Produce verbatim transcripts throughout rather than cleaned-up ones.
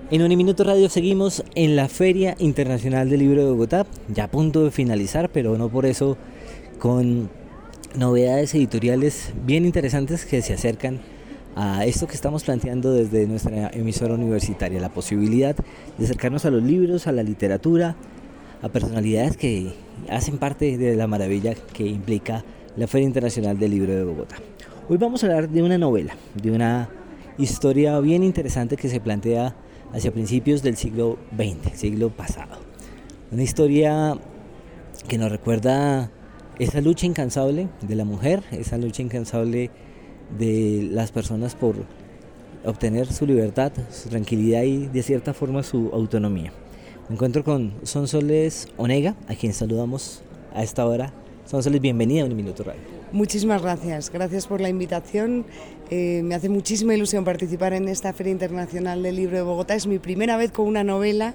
En Uniminuto Radio seguimos en la Feria Internacional del Libro de Bogotá, ya a punto de finalizar, pero no por eso, con novedades editoriales bien interesantes que se acercan a esto que estamos planteando desde nuestra emisora universitaria, la posibilidad de acercarnos a los libros, a la literatura, a personalidades que hacen parte de la maravilla que implica la Feria Internacional del Libro de Bogotá. Hoy vamos a hablar de una novela, de una historia bien interesante que se plantea hacia principios del siglo veinte, siglo pasado. Una historia que nos recuerda esa lucha incansable de la mujer, esa lucha incansable de las personas por obtener su libertad, su tranquilidad y de cierta forma su autonomía. Me encuentro con Sonsoles Onega, a quien saludamos a esta hora. Sonsoles, bienvenida a Uniminuto Radio. Muchísimas gracias, gracias por la invitación. Eh, me hace muchísima ilusión participar en esta Feria Internacional del Libro de Bogotá. Es mi primera vez con una novela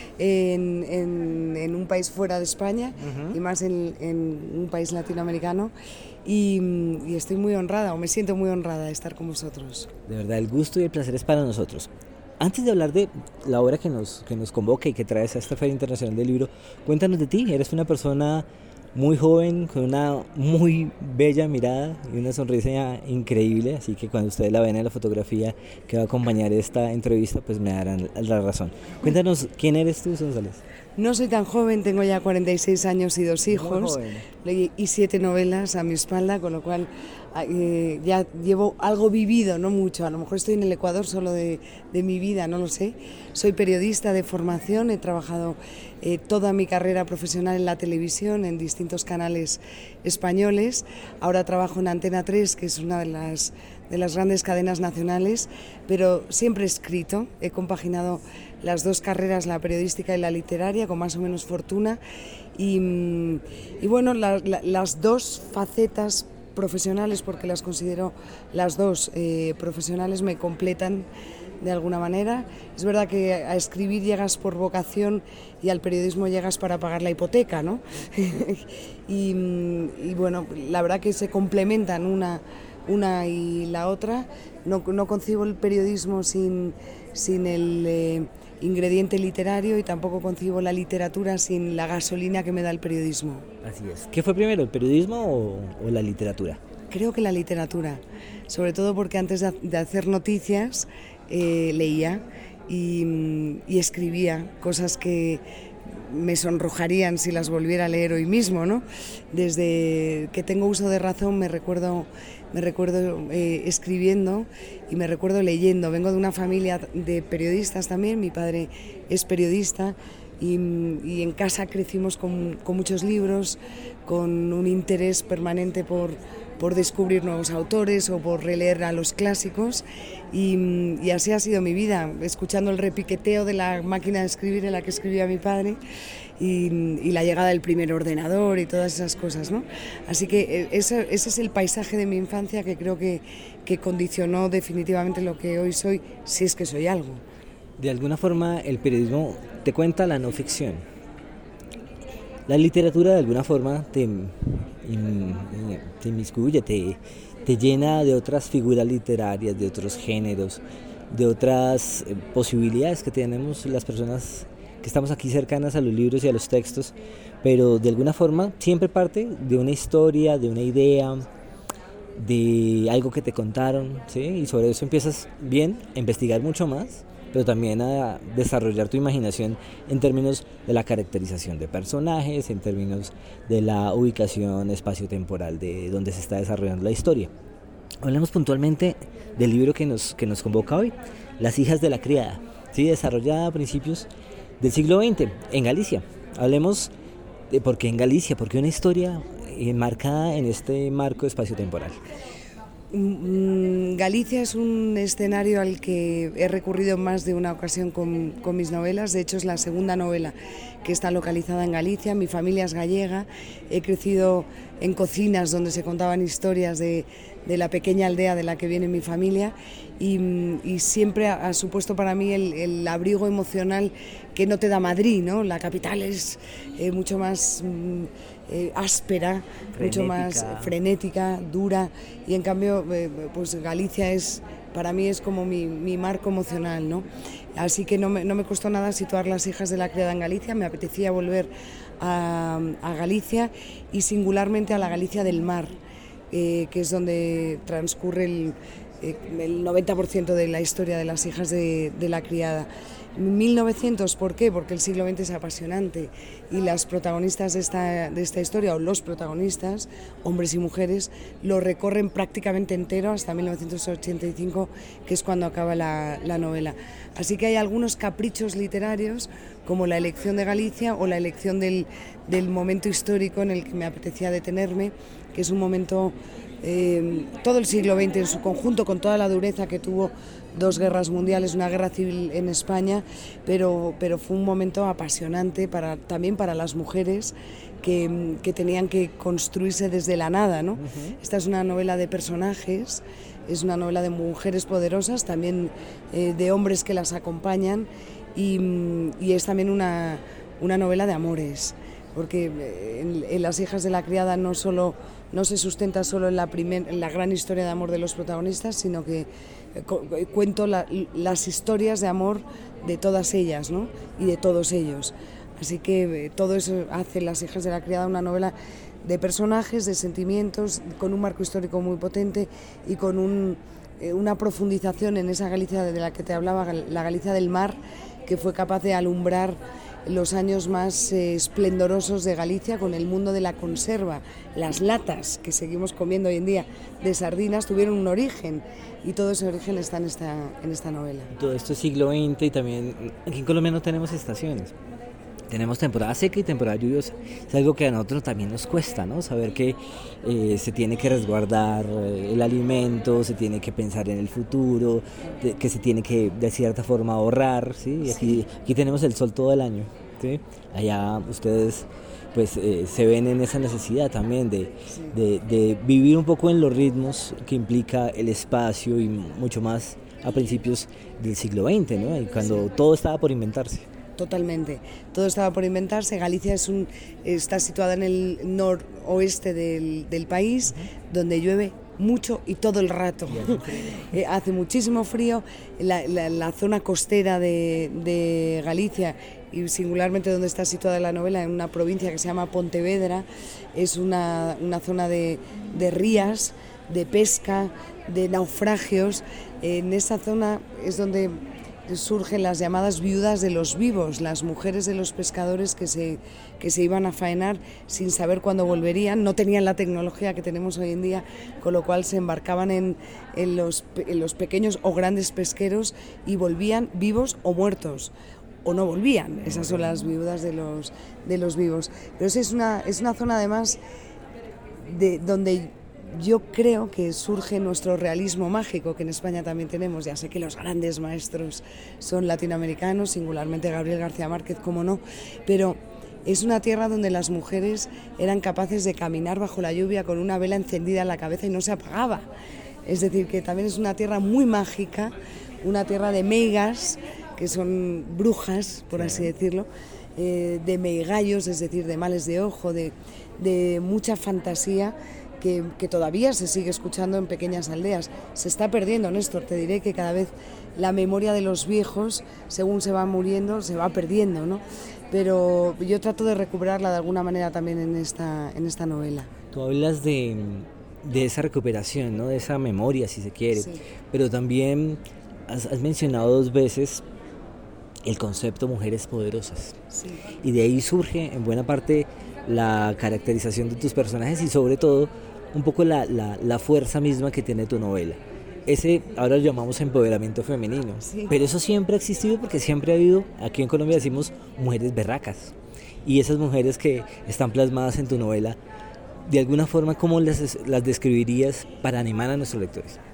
en, en, en un país fuera de España, uh-huh. y más en, en un país latinoamericano. Y, y estoy muy honrada, o me siento muy honrada de estar con vosotros. De verdad, el gusto y el placer es para nosotros. Antes de hablar de la obra que nos, que nos convoca y que traes a esta Feria Internacional del Libro, cuéntanos de ti. Eres una persona muy joven, con una muy bella mirada y una sonrisa increíble, así que cuando ustedes la ven en la fotografía que va a acompañar esta entrevista, pues me darán la razón. Cuéntanos, ¿quién eres tú, Sonsoles? No soy tan joven, tengo ya cuarenta y seis años y dos hijos y siete novelas a mi espalda, con lo cual eh, ya llevo algo vivido, no mucho, a lo mejor estoy en el Ecuador solo de, de mi vida, no lo sé. Soy periodista de formación, he trabajado eh, toda mi carrera profesional en la televisión, en distintos canales españoles. Ahora trabajo en Antena tres, que es una de las, de las grandes cadenas nacionales, pero siempre he escrito, he compaginado las dos carreras, la periodística y la literaria, con más o menos fortuna, y, y bueno, la, la, las dos facetas profesionales, porque las considero las dos eh, profesionales, me completan de alguna manera. Es verdad que a escribir llegas por vocación y al periodismo llegas para pagar la hipoteca, ¿no? y, y bueno, la verdad que se complementan una, una y la otra. No, no concibo el periodismo sin, sin el eh, ingrediente literario, y tampoco concibo la literatura sin la gasolina que me da el periodismo. Así es. ¿Qué fue primero, el periodismo o, o la literatura? Creo que la literatura, sobre todo porque antes de, de hacer noticias eh, leía y, y escribía cosas que me sonrojarían si las volviera a leer hoy mismo, ¿no? Desde que tengo uso de razón me recuerdo, me recuerdo eh, escribiendo y me recuerdo leyendo. Vengo de una familia de periodistas también, mi padre es periodista y, y en casa crecimos con, con muchos libros, con un interés permanente por, por descubrir nuevos autores o por releer a los clásicos, y, y así ha sido mi vida, escuchando el repiqueteo de la máquina de escribir en la que escribía mi padre y, y la llegada del primer ordenador y todas esas cosas, ¿no? Así que ese, ese es el paisaje de mi infancia que creo que, que condicionó definitivamente lo que hoy soy, si es que soy algo. De alguna forma el periodismo te cuenta la no ficción. La literatura de alguna forma te, te inmiscuye, te, te llena de otras figuras literarias, de otros géneros, de otras posibilidades que tenemos las personas que estamos aquí cercanas a los libros y a los textos, pero de alguna forma siempre parte de una historia, de una idea, de algo que te contaron, ¿sí? Y sobre eso empiezas bien a investigar mucho más, pero también a desarrollar tu imaginación en términos de la caracterización de personajes, en términos de la ubicación espacio-temporal de donde se está desarrollando la historia. Hablemos puntualmente del libro que nos, que nos convoca hoy, Las hijas de la criada, ¿sí? Desarrollada a principios del siglo veinte en Galicia. Hablemos de por qué en Galicia, porque una historia enmarcada en este marco espacio-temporal. Galicia es un escenario al que he recurrido en más de una ocasión con, con mis novelas. De hecho, es la segunda novela que está localizada en Galicia. Mi familia es gallega, he crecido en cocinas donde se contaban historias de, de la pequeña aldea de la que viene mi familia, y, y siempre ha, ha supuesto para mí el, el abrigo emocional que no te da Madrid, ¿no? La capital es eh, mucho más eh, áspera, frenética. mucho más frenética, dura, y en cambio eh, pues Galicia es, para mí es como mi, mi marco emocional, ¿no? Así que no me, no me costó nada situar Las hijas de la criada en Galicia, me apetecía volver a, a Galicia y singularmente a la Galicia del mar, eh, que es donde transcurre el, eh, el noventa por ciento de la historia de Las hijas de, de la criada. mil novecientos, ¿por qué? Porque el siglo veinte es apasionante y las protagonistas de esta, de esta historia, o los protagonistas, hombres y mujeres, lo recorren prácticamente entero hasta mil novecientos ochenta y cinco, que es cuando acaba la, la novela. Así que hay algunos caprichos literarios, como la elección de Galicia o la elección del, del momento histórico en el que me apetecía detenerme, que es un momento, eh, todo el siglo veinte en su conjunto, con toda la dureza que tuvo dos guerras mundiales, una guerra civil en España, pero, pero fue un momento apasionante para, también para las mujeres que, que tenían que construirse desde la nada, ¿no? Uh-huh. Esta es una novela de personajes, es una novela de mujeres poderosas, también eh, de hombres que las acompañan, y, y es también una, una novela de amores, porque en, en Las hijas de la criada no, solo, no se sustenta solo en la, primer, en la gran historia de amor de los protagonistas, sino que cuento la, las historias de amor de todas ellas, ¿no? Y de todos ellos. Así que eh, todo eso hace Las hijas de la criada una novela de personajes, de sentimientos, con un marco histórico muy potente y con un, eh, una profundización en esa Galicia de la que te hablaba, la Galicia del mar, que fue capaz de alumbrar los años más eh, esplendorosos de Galicia con el mundo de la conserva. Las latas que seguimos comiendo hoy en día de sardinas tuvieron un origen, y todo ese origen está en esta, en esta novela. Todo esto es siglo veinte, y también aquí en Colombia no tenemos estaciones. Tenemos temporada seca y temporada lluviosa. Es algo que a nosotros también nos cuesta, ¿no? Saber que eh, se tiene que resguardar eh, el alimento, se tiene que pensar en el futuro, de, que se tiene que de cierta forma ahorrar, ¿sí? Y aquí, aquí tenemos el sol todo el año, ¿sí? Allá ustedes pues eh, se ven en esa necesidad también de, de, de vivir un poco en los ritmos que implica el espacio, y mucho más a principios del siglo veinte, ¿no? Y cuando sí. todo estaba por inventarse. Totalmente, todo estaba por inventarse. Galicia es un, está situada en el noroeste del, del país, uh-huh. donde llueve mucho y todo el rato. eh, hace muchísimo frío. La, la, la zona costera de, de Galicia, y singularmente donde está situada la novela, en una provincia que se llama Pontevedra, es una, una zona de, de rías, de pesca, de naufragios. En esa zona es donde surgen las llamadas viudas de los vivos, las mujeres de los pescadores que se, que se iban a faenar sin saber cuándo volverían, no tenían la tecnología que tenemos hoy en día, con lo cual se embarcaban en, en, los, en los pequeños o grandes pesqueros y volvían vivos o muertos, o no volvían. Esas son las viudas de los, de los vivos. Pero es una, es una zona además de, donde yo creo que surge nuestro realismo mágico, que en España también tenemos. Ya sé que los grandes maestros son latinoamericanos, singularmente Gabriel García Márquez, como no, pero es una tierra donde las mujeres eran capaces de caminar bajo la lluvia con una vela encendida en la cabeza y no se apagaba. Es decir, que también es una tierra muy mágica, una tierra de meigas, que son brujas, por así decirlo, eh, de meigallos, es decir, de males de ojo, de, de mucha fantasía, Que, que todavía se sigue escuchando en pequeñas aldeas. Se está perdiendo, Néstor, te diré que cada vez la memoria de los viejos, según se va muriendo, se va perdiendo, ¿no? Pero yo trato de recuperarla de alguna manera también en esta, en esta novela. Tú hablas de, de esa recuperación, ¿no? De esa memoria, si se quiere, sí. Pero también has, has mencionado dos veces el concepto mujeres poderosas, sí. Y de ahí surge en buena parte la caracterización de tus personajes y sobre todo un poco la, la, la fuerza misma que tiene tu novela. Ese ahora lo llamamos empoderamiento femenino, sí. Pero eso siempre ha existido, porque siempre ha habido, aquí en Colombia decimos mujeres berracas, y esas mujeres que están plasmadas en tu novela, de alguna forma, ¿cómo las, las describirías para animar a nuestros lectores?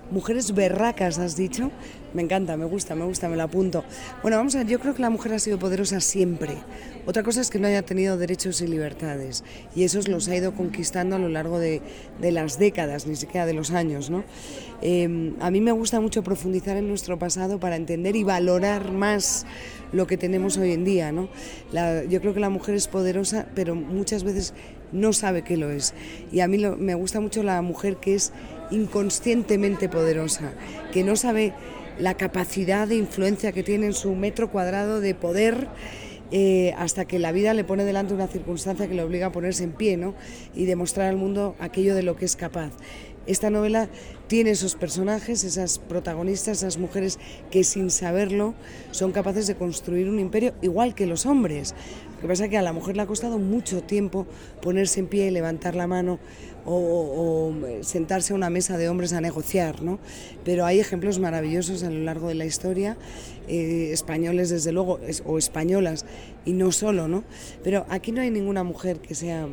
Mujeres berracas, has dicho. Me encanta, me gusta, me gusta, me lo apunto. Bueno, vamos a ver, yo creo que la mujer ha sido poderosa siempre. Otra cosa es que no haya tenido derechos y libertades, y esos los ha ido conquistando a lo largo de, de las décadas, ni siquiera de los años, ¿no? Eh, a mí me gusta mucho profundizar en nuestro pasado para entender y valorar más lo que tenemos hoy en día, ¿no? La, yo creo que la mujer es poderosa, pero muchas veces no sabe que lo es. Y a mí lo, me gusta mucho la mujer que es inconscientemente poderosa, que no sabe la capacidad de influencia que tiene en su metro cuadrado de poder, eh, hasta que la vida le pone delante una circunstancia que le obliga a ponerse en pie, ¿no? Y demostrar al mundo aquello de lo que es capaz. Esta novela tiene esos personajes, esas protagonistas, esas mujeres que sin saberlo son capaces de construir un imperio igual que los hombres. Lo que pasa es que a la mujer le ha costado mucho tiempo ponerse en pie, levantar la mano o, o, o sentarse a una mesa de hombres a negociar, ¿no? Pero hay ejemplos maravillosos a lo largo de la historia, eh, españoles desde luego, es, o españolas, y no solo, ¿no? Pero aquí no hay ninguna mujer que sea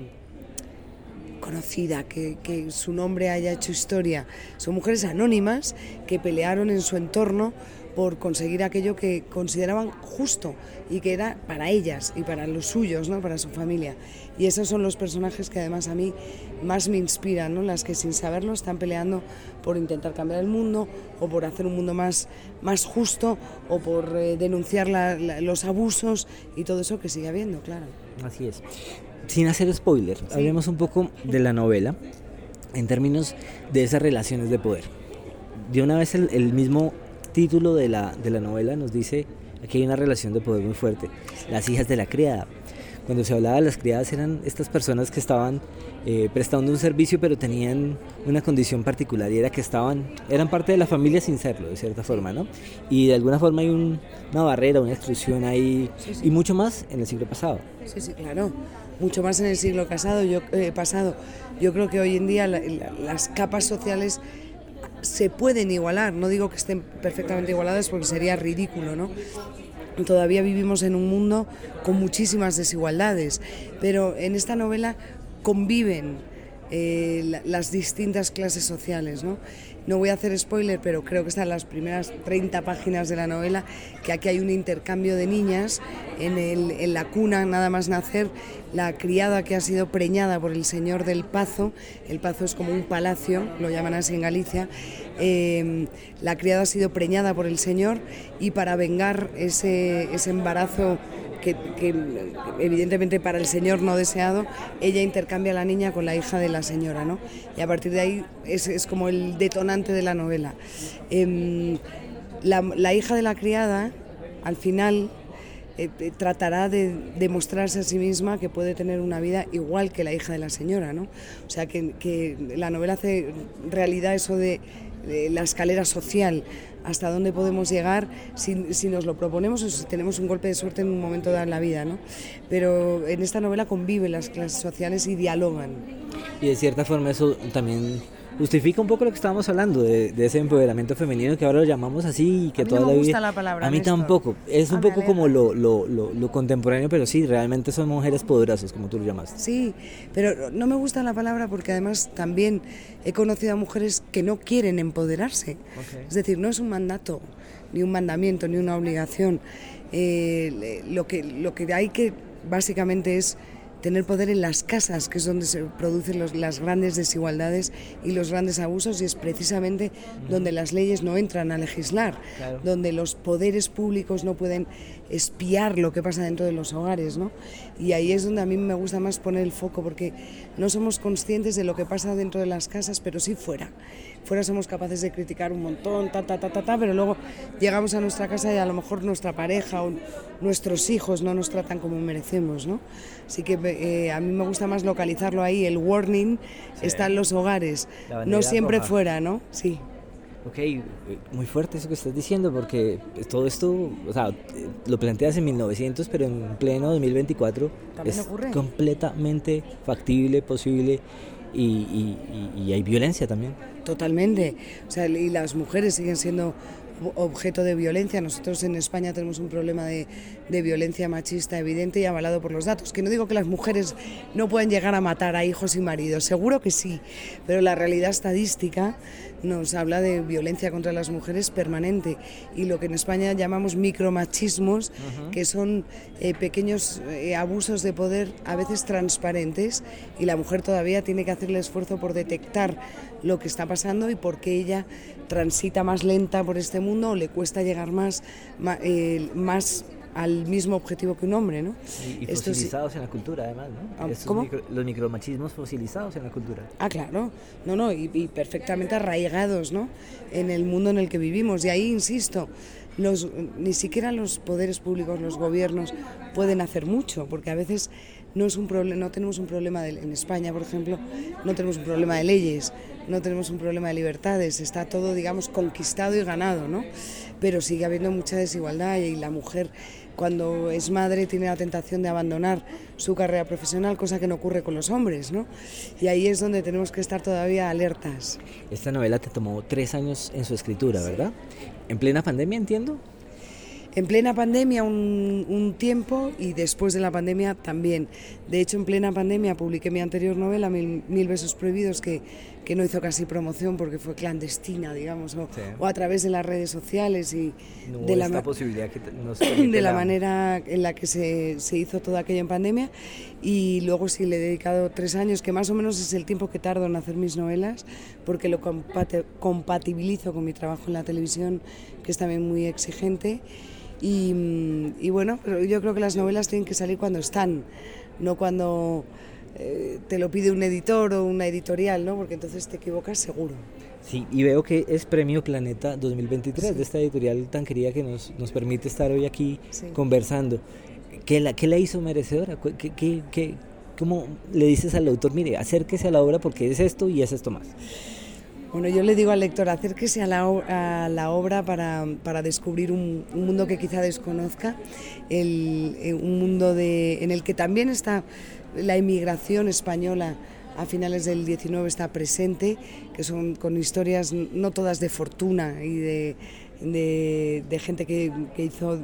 conocida, que, que su nombre haya hecho historia. Son mujeres anónimas que pelearon en su entorno por conseguir aquello que consideraban justo y que era para ellas y para los suyos, ¿no? Para su familia. Y esos son los personajes que además a mí más me inspiran, ¿no? Las que sin saberlo están peleando por intentar cambiar el mundo o por hacer un mundo más, más justo o por eh, denunciar la, la, los abusos y todo eso que sigue habiendo, claro. Así es. Sin hacer spoiler, sí. Hablemos un poco de la novela en términos de esas relaciones de poder. De una vez el, el mismo título de la, de la novela nos dice que hay una relación de poder muy fuerte. Las hijas de la criada. Cuando se hablaba de las criadas eran estas personas que estaban eh, prestando un servicio pero tenían una condición particular y era que estaban, eran parte de la familia sin serlo, de cierta forma, ¿no? Y de alguna forma hay un, una barrera, una exclusión ahí, sí, sí. Y mucho más en el siglo pasado. Sí, sí, claro. Mucho más en el siglo pasado. Yo, eh, pasado. Yo creo que hoy en día la, la, las capas sociales se pueden igualar, no digo que estén perfectamente igualadas porque sería ridículo, ¿no? Todavía vivimos en un mundo con muchísimas desigualdades, pero en esta novela conviven eh, la, las distintas clases sociales, ¿no? No voy a hacer spoiler, pero creo que están las primeras treinta páginas de la novela, que aquí hay un intercambio de niñas en, el, en la cuna, nada más nacer, la criada que ha sido preñada por el señor del Pazo. El Pazo es como un palacio, lo llaman así en Galicia. Eh, la criada ha sido preñada por el señor y para vengar ese, ese embarazo que, que evidentemente para el señor no deseado, ella intercambia a la niña con la hija de la señora, ¿no? Y a partir de ahí es, es como el detonante de la novela. Eh, la, la hija de la criada, al final, eh, tratará de demostrarse a sí misma que puede tener una vida igual que la hija de la señora, ¿no? O sea, que, que la novela hace realidad eso de, de la escalera social, hasta dónde podemos llegar si, si nos lo proponemos o si tenemos un golpe de suerte en un momento dado en la vida, ¿no? Pero en esta novela conviven las clases sociales y dialogan. Y de cierta forma eso también justifica un poco lo que estábamos hablando, de, de ese empoderamiento femenino que ahora lo llamamos así y que a mí toda no me la gusta vida... la palabra, a mí Néstor. Tampoco, es un ah, poco como lo, lo, lo, lo contemporáneo, pero sí, realmente son mujeres poderosas, como tú lo llamaste. Sí, pero no me gusta la palabra porque además también he conocido a mujeres que no quieren empoderarse. Okay. Es decir, no es un mandato, ni un mandamiento, ni una obligación. Eh, lo que, lo que hay que básicamente es tener poder en las casas, que es donde se producen los, las grandes desigualdades y los grandes abusos, y es precisamente uh-huh. donde las leyes no entran a legislar, claro. donde los poderes públicos no pueden espiar lo que pasa dentro de los hogares, ¿no? Y ahí es donde a mí me gusta más poner el foco, porque no somos conscientes de lo que pasa dentro de las casas, pero sí fuera. Fuera somos capaces de criticar un montón, ta, ta, ta, ta, ta, pero luego llegamos a nuestra casa y a lo mejor nuestra pareja o nuestros hijos no nos tratan como merecemos, ¿no? Así que eh, a mí me gusta más localizarlo ahí, el warning sí. está en los hogares, no siempre roja. Fuera, ¿no? Sí. Ok, muy fuerte eso que estás diciendo, porque todo esto, o sea, lo planteas en mil novecientos, pero en pleno dos mil veinticuatro es ocurre? completamente factible, posible, y, y, y, y hay violencia también. Totalmente, o sea, y las mujeres siguen siendo objeto de violencia. Nosotros en España tenemos un problema de, de violencia machista evidente y avalado por los datos, que no digo que las mujeres no puedan llegar a matar a hijos y maridos, seguro que sí, pero la realidad estadística nos habla de violencia contra las mujeres permanente y lo que en España llamamos micromachismos, uh-huh. que son eh, pequeños eh, abusos de poder a veces transparentes, y la mujer todavía tiene que hacer el esfuerzo por detectar lo que está pasando y por qué ella transita más lenta por este mundo o le cuesta llegar más, más, eh, más al mismo objetivo que un hombre, ¿no? Y, y fosilizados sí. en la cultura, además, ¿no? ¿Cómo? Micro, los micromachismos fosilizados en la cultura. Ah, claro. No, no, y, y perfectamente arraigados, ¿no? En el mundo en el que vivimos. Y ahí, insisto, los, ni siquiera los poderes públicos, los gobiernos, pueden hacer mucho, porque a veces no, es un proble- no tenemos un problema de, en España, por ejemplo, no tenemos un problema de leyes, no tenemos un problema de libertades, está todo, digamos, conquistado y ganado, ¿no? Pero sigue habiendo mucha desigualdad y la mujer, cuando es madre, tiene la tentación de abandonar su carrera profesional, cosa que no ocurre con los hombres, ¿no? Y ahí es donde tenemos que estar todavía alertas. Esta novela te tomó tres años en su escritura, ¿verdad? En plena pandemia, entiendo. En plena pandemia un, un tiempo y después de la pandemia también. De hecho, en plena pandemia publiqué mi anterior novela, Mil, Mil besos prohibidos, que, que no hizo casi promoción porque fue clandestina, digamos, o, sí. o a través de las redes sociales y no de, la, esta posibilidad que nos de la manera en la que se, se hizo todo aquello en pandemia. Y luego sí le he dedicado tres años, que más o menos es el tiempo que tardo en hacer mis novelas, porque lo compati- compatibilizo con mi trabajo en la televisión, que es también muy exigente. Y, y bueno, pero yo creo que las novelas tienen que salir cuando están, no cuando eh, te lo pide un editor o una editorial, ¿no? Porque entonces te equivocas seguro. Sí, y veo que es Premio Planeta dos mil veintitrés, sí. de esta editorial tan querida que nos, nos permite estar hoy aquí sí. conversando. ¿Qué la, qué la hizo merecedora? ¿Qué, qué, qué, ¿Cómo le dices al autor, mire, acérquese a la obra porque es esto y es esto más? Bueno, yo le digo al lector, acérquese a la, a la obra para, para descubrir un, un mundo que quizá desconozca, el, un mundo de, en el que también está la inmigración española a finales del diecinueve, está presente, que son con historias no todas de fortuna y de, de, de gente que, que hizo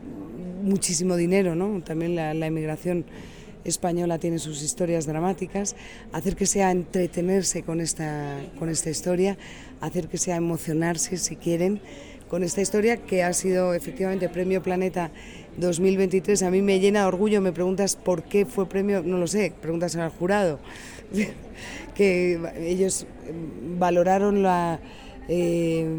muchísimo dinero, ¿no? También la, la inmigración española tiene sus historias dramáticas, hacer que sea entretenerse con esta, con esta historia, hacer que sea emocionarse, si quieren, con esta historia que ha sido efectivamente Premio Planeta dos mil veintitrés. A mí me llena de orgullo, me preguntas por qué fue premio, no lo sé, preguntas al jurado, que ellos valoraron la... Eh,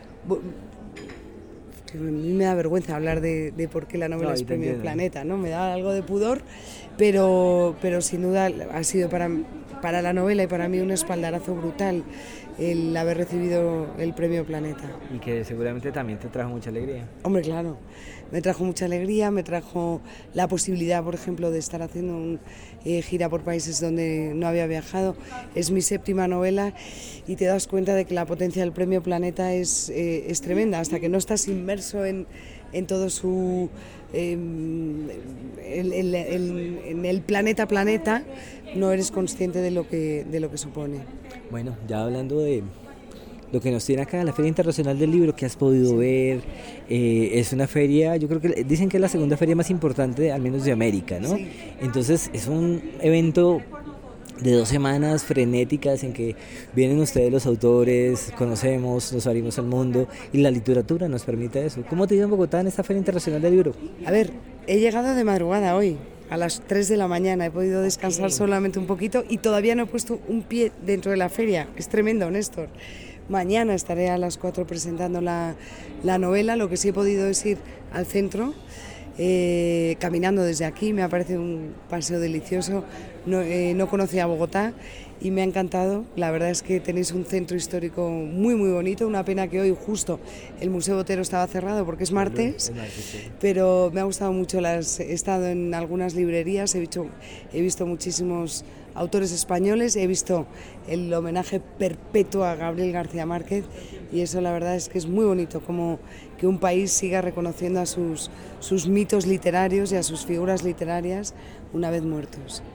a mí me da vergüenza hablar de, de por qué la novela no, es Premio entiendo. Planeta, ¿no? Me da algo de pudor, pero, pero sin duda ha sido para, para la novela y para mí un espaldarazo brutal el haber recibido el Premio Planeta. Y que seguramente también te trajo mucha alegría. Hombre, claro, me trajo mucha alegría, me trajo la posibilidad, por ejemplo, de estar haciendo una eh, gira por países donde no había viajado. Es mi séptima novela y te das cuenta de que la potencia del Premio Planeta es, eh, es tremenda, hasta que no estás inmerso en, en todo su... Eh, el, el, el, en el planeta planeta, no eres consciente de lo que, de lo que supone. Bueno, ya hablando de lo que nos tiene acá, la Feria Internacional del Libro, que has podido sí. ver, eh, es una feria, yo creo que dicen que es la segunda feria más importante, al menos de América, ¿no? Sí. Entonces es un evento de dos semanas frenéticas en que vienen ustedes los autores, conocemos, nos abrimos al mundo y la literatura nos permite eso. ¿Cómo te ha ido en Bogotá en esta Feria Internacional del Libro? A ver, he llegado de madrugada hoy, a las tres de la mañana, he podido descansar sí. solamente un poquito y todavía no he puesto un pie dentro de la feria, es tremendo, Néstor. Mañana estaré a las cuatro presentando la, la novela, lo que sí he podido es ir al centro, eh, caminando desde aquí, me ha parecido un paseo delicioso, no, eh, no conocía Bogotá y me ha encantado. La verdad es que tenéis un centro histórico muy muy bonito, una pena que hoy justo el Museo Botero estaba cerrado porque es martes, pero me ha gustado mucho, las, he estado en algunas librerías, he visto, he visto muchísimos autores españoles, he visto el homenaje perpetuo a Gabriel García Márquez y eso la verdad es que es muy bonito, como que un país siga reconociendo a sus, sus mitos literarios y a sus figuras literarias una vez muertos.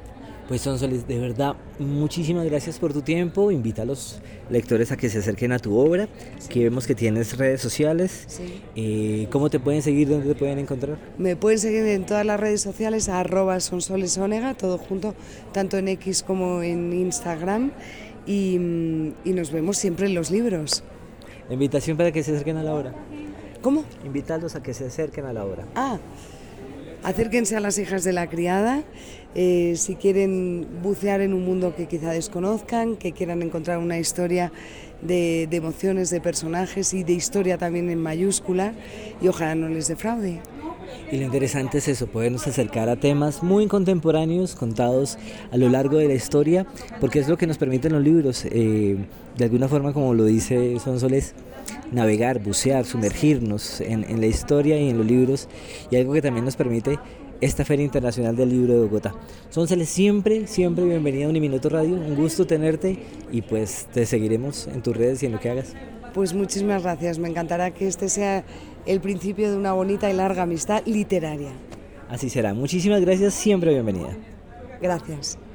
Pues Sonsoles, de verdad, muchísimas gracias por tu tiempo. Invita a los lectores a que se acerquen a tu obra, sí. Que vemos que tienes redes sociales. Sí. Eh, ¿Cómo te pueden seguir? ¿Dónde te pueden encontrar? Me pueden seguir en todas las redes sociales, arroba sonsolesonega, todo junto, tanto en X como en Instagram. Y, y nos vemos siempre en los libros. La invitación para que se acerquen a la obra. ¿Cómo? Invitarlos a que se acerquen a la obra. Ah, acérquense a Las hijas de la criada, eh, si quieren bucear en un mundo que quizá desconozcan, que quieran encontrar una historia de, de emociones, de personajes y de historia también en mayúscula, y ojalá no les defraude. Y lo interesante es eso, podernos acercar a temas muy contemporáneos, contados a lo largo de la historia, porque es lo que nos permiten los libros, eh, de alguna forma, como lo dice Sonsoles, navegar, bucear, sumergirnos en, en la historia y en los libros, y algo que también nos permite esta Feria Internacional del Libro de Bogotá. Sonsoles, siempre, siempre bienvenida a Uniminuto Radio, un gusto tenerte, y pues te seguiremos en tus redes y en lo que hagas. Pues muchísimas gracias, me encantará que este sea el principio de una bonita y larga amistad literaria. Así será, muchísimas gracias, siempre bienvenida. Gracias.